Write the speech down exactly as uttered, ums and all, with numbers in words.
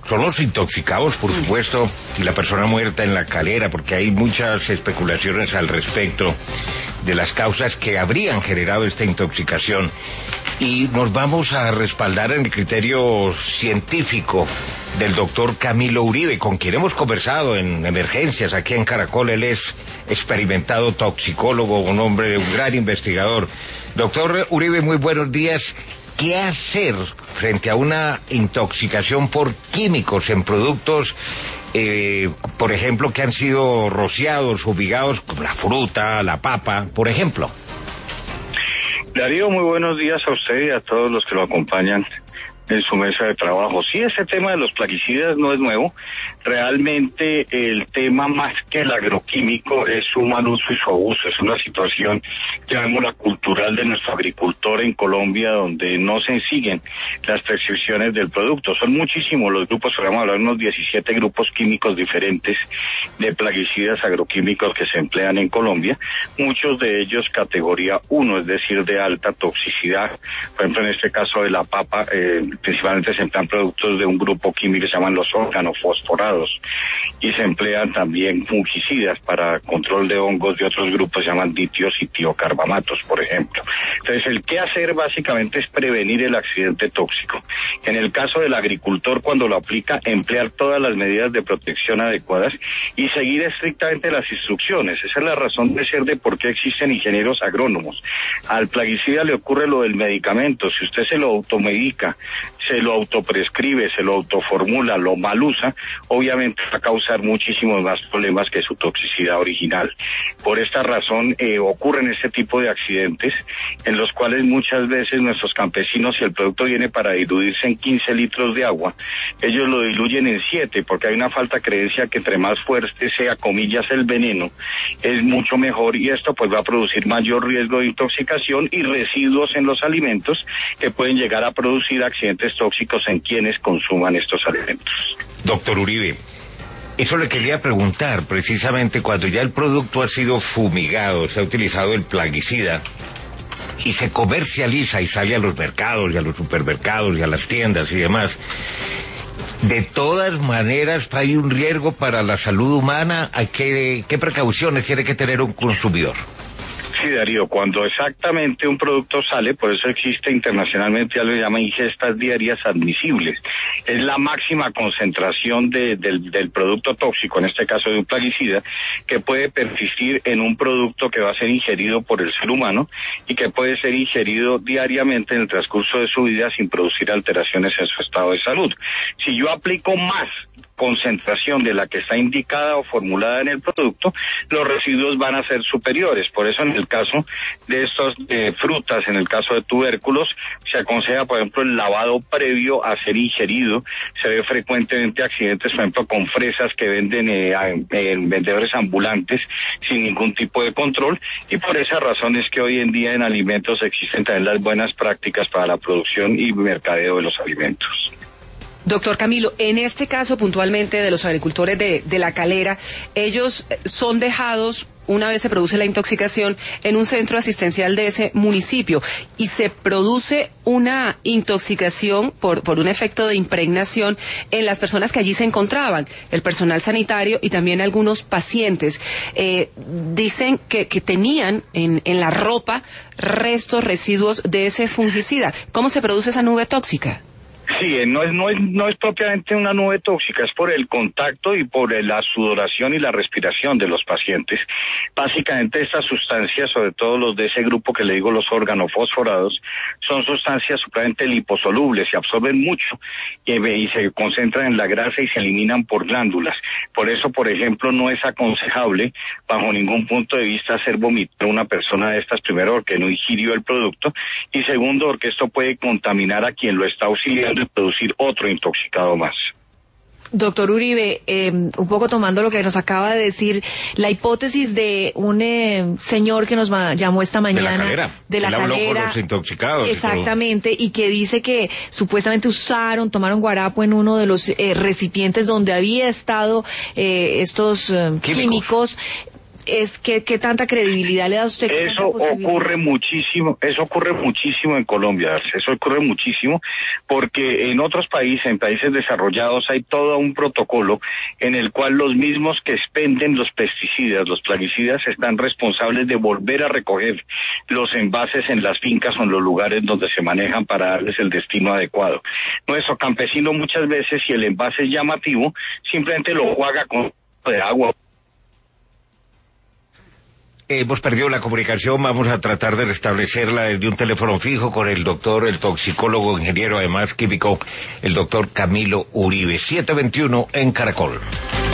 son los intoxicados, por supuesto, y la persona muerta en La Calera, porque hay muchas especulaciones al respecto de las causas que habrían generado esta intoxicación. Y nos vamos a respaldar en el criterio científico del doctor Camilo Uribe, con quien hemos conversado en emergencias aquí en Caracol. Él es experimentado toxicólogo, un hombre, un gran investigador. Doctor Uribe, muy buenos días. ¿Qué hacer frente a una intoxicación por químicos en productos, eh, por ejemplo, que han sido rociados, fumigados, como la fruta, la papa, por ejemplo? Darío, muy buenos días a usted y a todos los que lo acompañan en su mesa de trabajo. Sí, ese tema de los plaguicidas no es nuevo. Realmente el tema, más que el agroquímico, es su mal uso y su abuso. Es una situación, llamémosla cultural, de nuestro agricultor en Colombia, donde no se siguen las prescripciones del producto. Son muchísimos los grupos, podemos hablar de unos diecisiete grupos químicos diferentes de plaguicidas agroquímicos que se emplean en Colombia, muchos de ellos categoría uno, es decir, de alta toxicidad. Por ejemplo, en este caso de la papa, eh, principalmente se emplean productos de un grupo químico que se llaman los organofosforados, y se emplean también fungicidas para control de hongos de otros grupos, se llaman ditios y tiocarbamatos, por ejemplo. Entonces, el qué hacer básicamente es prevenir el accidente tóxico. En el caso del agricultor, cuando lo aplica, emplear todas las medidas de protección adecuadas y seguir estrictamente las instrucciones. Esa es la razón de ser de por qué existen ingenieros agrónomos. Al plaguicida le ocurre lo del medicamento. Si usted se lo automedica, se lo autoprescribe, se lo autoformula, lo mal usa, obviamente va a causar muchísimos más problemas que su toxicidad original. Por esta razón eh, ocurren este tipo de accidentes en los cuales muchas veces nuestros campesinos, si el producto viene para diluirse en quince litros de agua, ellos lo diluyen en siete, porque hay una falta de creencia que entre más fuerte sea, comillas, el veneno, es mucho mejor, y esto pues va a producir mayor riesgo de intoxicación y residuos en los alimentos que pueden llegar a producir accidentes tóxicos en quienes consuman estos alimentos. Doctor Uribe, eso le quería preguntar, precisamente cuando ya el producto ha sido fumigado, se ha utilizado el plaguicida y se comercializa y sale a los mercados y a los supermercados y a las tiendas y demás, de todas maneras hay un riesgo para la salud humana. ¿Hay que, ¿Qué precauciones tiene que tener un consumidor? Sí, Darío, cuando exactamente un producto sale, por eso existe internacionalmente, ya lo llama ingestas diarias admisibles. Es la máxima concentración de, del, del producto tóxico, en este caso de un plaguicida, que puede persistir en un producto que va a ser ingerido por el ser humano y que puede ser ingerido diariamente en el transcurso de su vida sin producir alteraciones en su estado de salud. Si yo aplico más concentración de la que está indicada o formulada en el producto, los residuos van a ser superiores. Por eso en el caso de estos eh, frutas, en el caso de tubérculos, se aconseja, por ejemplo, el lavado previo a ser ingerido. Se ve frecuentemente accidentes, por ejemplo, con fresas que venden eh, en vendedores ambulantes sin ningún tipo de control, y por esa razón es que hoy en día en alimentos existen también las buenas prácticas para la producción y mercadeo de los alimentos. Doctor Camilo, en este caso puntualmente de los agricultores de, de La Calera, ellos son dejados, una vez se produce la intoxicación, en un centro asistencial de ese municipio y se produce una intoxicación por, por un efecto de impregnación en las personas que allí se encontraban, el personal sanitario y también algunos pacientes. Eh, dicen que, que tenían en, en la ropa restos, residuos de ese fungicida. ¿Cómo se produce esa nube tóxica? Sí, no es, no es, no es propiamente una nube tóxica, es por el contacto y por la sudoración y la respiración de los pacientes. Básicamente estas sustancias, sobre todo los de ese grupo que le digo los organofosforados, son sustancias supremamente liposolubles, se absorben mucho y, y se concentran en la grasa y se eliminan por glándulas. Por eso, por ejemplo, no es aconsejable bajo ningún punto de vista hacer vomitar a una persona de estas, primero porque no ingirió el producto y segundo porque esto puede contaminar a quien lo está auxiliando de producir otro intoxicado más. Doctor Uribe, eh, un poco tomando lo que nos acaba de decir, la hipótesis de un eh, señor que nos ma- llamó esta mañana de La Calera, de La Él habló Calera, con los intoxicados, exactamente, y, y que dice que supuestamente usaron, tomaron guarapo en uno de los eh, recipientes donde había estado eh, estos eh, químicos. químicos es que qué tanta credibilidad le da a usted. Eso ocurre muchísimo, eso ocurre muchísimo en Colombia, eso ocurre muchísimo porque en otros países, en países desarrollados, hay todo un protocolo en el cual los mismos que expenden los pesticidas, los plaguicidas, están responsables de volver a recoger los envases en las fincas o en los lugares donde se manejan para darles el destino adecuado. Nuestro campesino muchas veces, si el envase es llamativo, simplemente lo juega con de agua. Hemos perdido la comunicación, vamos a tratar de restablecerla desde un teléfono fijo con el doctor, el toxicólogo, ingeniero, además químico, el doctor Camilo Uribe. siete veintiuno en Caracol.